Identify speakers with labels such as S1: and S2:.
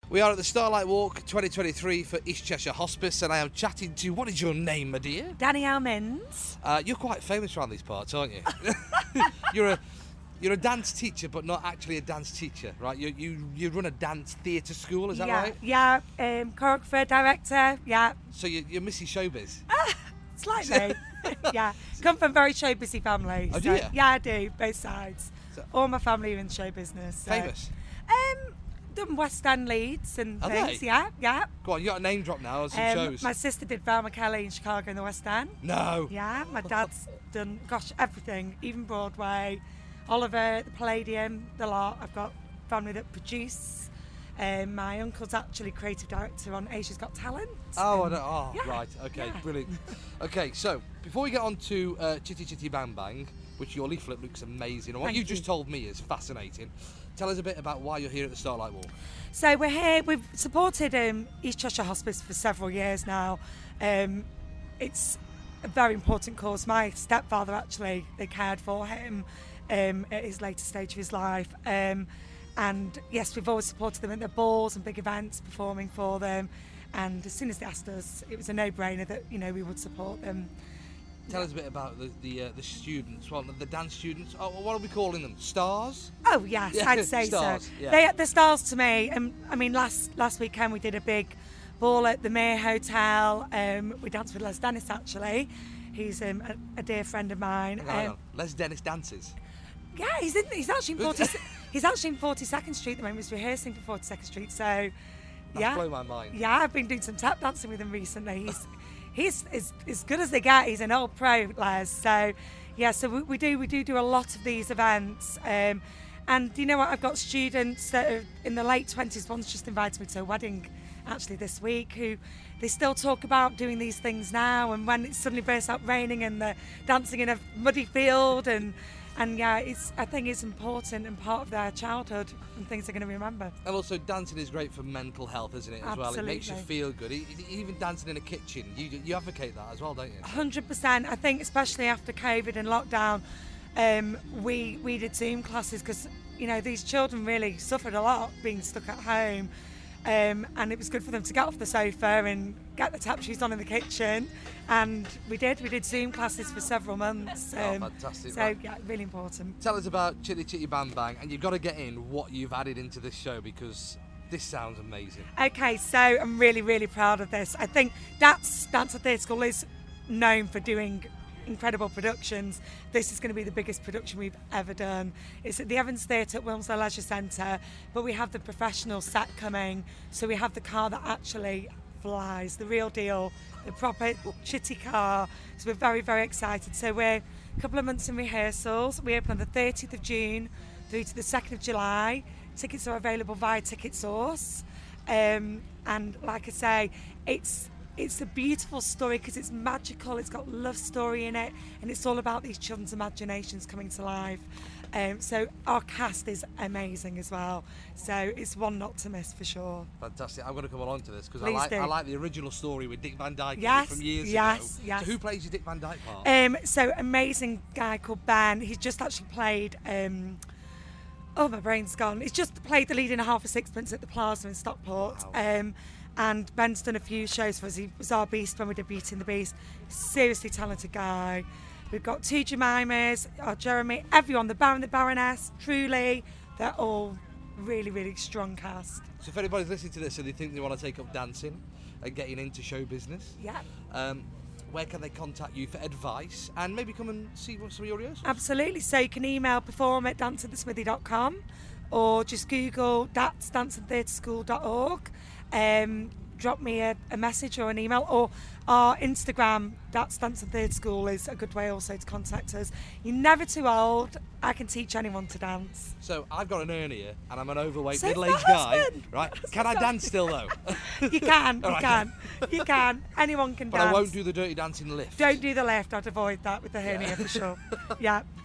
S1: We are at the Starlight Walk 2023 for East Cheshire Hospice, and I am chatting to, what is your name, my dear?
S2: Danielle Minns.
S1: You're quite famous around these parts, aren't you? You're a dance teacher, but not actually a dance teacher, right? You run a dance theatre school, is that right?
S2: Yeah, choreographer, director, yeah.
S1: So you're Missy Showbiz?
S2: Slightly, yeah. Come from a very show busy family.
S1: Oh, do you?
S2: Yeah, I do, both sides.
S1: So-
S2: All my family are in show business. So.
S1: Famous?
S2: Done West End leads and
S1: Are
S2: things,
S1: they?
S2: yeah.
S1: Go on, you got a name drop now, or some shows?
S2: My sister did Val McKelly in Chicago in the West End.
S1: No.
S2: Yeah, my dad's done, everything, even Broadway, Oliver, the Palladium, the lot. I've got family that produce. My uncle's actually creative director on Asia's Got Talent.
S1: Oh,
S2: Yeah,
S1: right, okay,
S2: yeah.
S1: brilliant. Okay, so before we get on to Chitty Chitty Bang Bang, which your leaflet looks amazing, and what
S2: Thank
S1: you
S2: you.
S1: just told me is fascinating, tell us a bit about why you're here at the Starlight Walk.
S2: So we're here, we've supported East Cheshire Hospice for several years now. It's a very important cause. My stepfather actually, they cared for him at his later stage of his life. And yes, we've always supported them at their balls and big events, performing for them. And as soon as they asked us, it was a no-brainer that, we would support them.
S1: Tell us a bit about the students, well, the dance students. Oh, what are we calling them? Stars?
S2: Oh yes,
S1: Yeah,
S2: I'd say
S1: stars,
S2: so.
S1: yeah.
S2: They're stars to me. I mean, last weekend we did a big ball at the Mere Hotel. We danced with Les Dennis actually. He's a dear friend of mine.
S1: Hang on. Les Dennis dances.
S2: Yeah, he's actually in 40. He's actually in 42nd Street at the moment. He's rehearsing for 42nd Street. So,
S1: That's blown my mind.
S2: Yeah, I've been doing some tap dancing with him recently. He's as good as they get. He's an old pro, Les. So, yeah. So we do a lot of these events. And you know what? I've got students that are in the late 20s. One's just invited me to a wedding, actually this week. Who they still talk about doing these things now. And when it suddenly bursts out raining and they're dancing in a muddy field and yeah, I think it's important and part of their childhood and things they're going to remember.
S1: And also, dancing is great for mental health, isn't it, as well? It makes you
S2: Absolutely.
S1: feel good. Even dancing in a kitchen, you advocate that as well, don't you?
S2: 100%. I think especially after COVID and lockdown, we did Zoom classes because, these children really suffered a lot being stuck at home. And it was good for them to get off the sofa and get the tap shoes on in the kitchen. And we did Zoom classes for several months.
S1: Fantastic.
S2: So,
S1: Right.
S2: yeah, really important.
S1: Tell us about Chitty Chitty Bang Bang, and you've got to get in what you've added into this show because this sounds amazing.
S2: Okay, so I'm really, really proud of this. I think Dance and Theatre School is known for doing incredible productions. This is going to be the biggest production we've ever done. It's at the Evans Theatre at Wilmslow Leisure Centre, but we have the professional set coming, so we have the car that actually flies, the real deal, the proper chitty car. So we're very, very excited. So we're a couple of months in rehearsals. We open on the 30th of June through to the 2nd of July. Tickets are available via Ticket Source. And like I say, it's a beautiful story because it's magical, it's got love story in it, and it's all about these children's imaginations coming to life. So our cast is amazing as well. So it's one not to miss for sure.
S1: Fantastic. I'm going to come along to this because
S2: Please do.
S1: I like the original story with Dick Van Dyke
S2: Yes,
S1: from years
S2: yes,
S1: ago.
S2: yes.
S1: So who plays your Dick Van Dyke part?
S2: So amazing guy called Ben. He's just actually played. Oh, my brain's gone. He's just played the lead in A Half a Sixpence at the Plaza in Stockport.
S1: Wow.
S2: And Ben's done a few shows for us. He was our Beast when we did Beauty and the Beast. Seriously talented guy. We've got two Jemimas, our Jeremy, everyone, the Baron, the Baroness, Truly. They're all really, really strong cast.
S1: So if anybody's listening to this and they think they want to take up dancing and getting into show business,
S2: Yeah.
S1: where can they contact you for advice and maybe come and see what some of your rehearsals?
S2: Absolutely. So you can email perform@danceatthesmithy.com or just Google danceandtheatreschool.org. Drop me a message or an email, or our Instagram, Dance and Theatre School, is a good way also to contact us. You're never too old. I can teach anyone to dance.
S1: So I've got an hernia and I'm an overweight
S2: So
S1: middle-aged
S2: my
S1: guy,
S2: husband.
S1: right? Can I dance still though?
S2: You can,
S1: All
S2: you
S1: right.
S2: can, you can. Anyone can
S1: But
S2: dance.
S1: I won't do the dirty dancing lift.
S2: Don't do the left. I'd avoid that with the hernia for sure. Yeah.